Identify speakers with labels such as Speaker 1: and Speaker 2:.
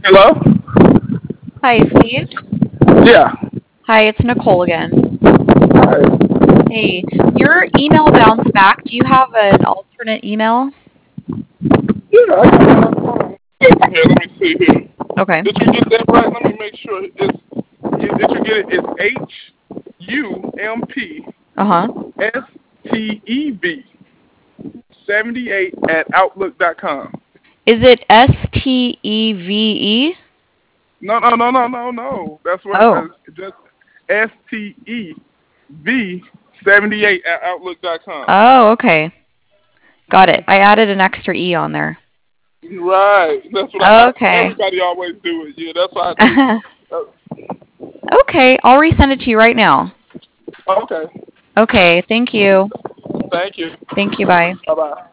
Speaker 1: Hello?
Speaker 2: Hi, Steve.
Speaker 1: Yeah.
Speaker 2: Hi, it's Nicole again.
Speaker 1: Hi.
Speaker 2: Hey, your email bounced back. Do you have an alternate email?
Speaker 1: Yeah, I got my phone. Here, let me see here.
Speaker 2: Okay.
Speaker 1: Did you get that right? Let me make sure did you get it? It's
Speaker 2: Uh-huh.
Speaker 1: HUMPSTEV78 at outlook.com.
Speaker 2: Is it Steve?
Speaker 1: No. That's what
Speaker 2: Oh.
Speaker 1: just STEV78 at outlook.com.
Speaker 2: Oh, okay. Got it. I added an extra E on there.
Speaker 1: Right. That's what
Speaker 2: Okay.
Speaker 1: everybody always do it. Yeah, that's what I do.
Speaker 2: Okay, I'll resend it to you right now.
Speaker 1: Okay.
Speaker 2: Okay, thank you.
Speaker 1: Thank you.
Speaker 2: Thank you, bye.
Speaker 1: Bye bye.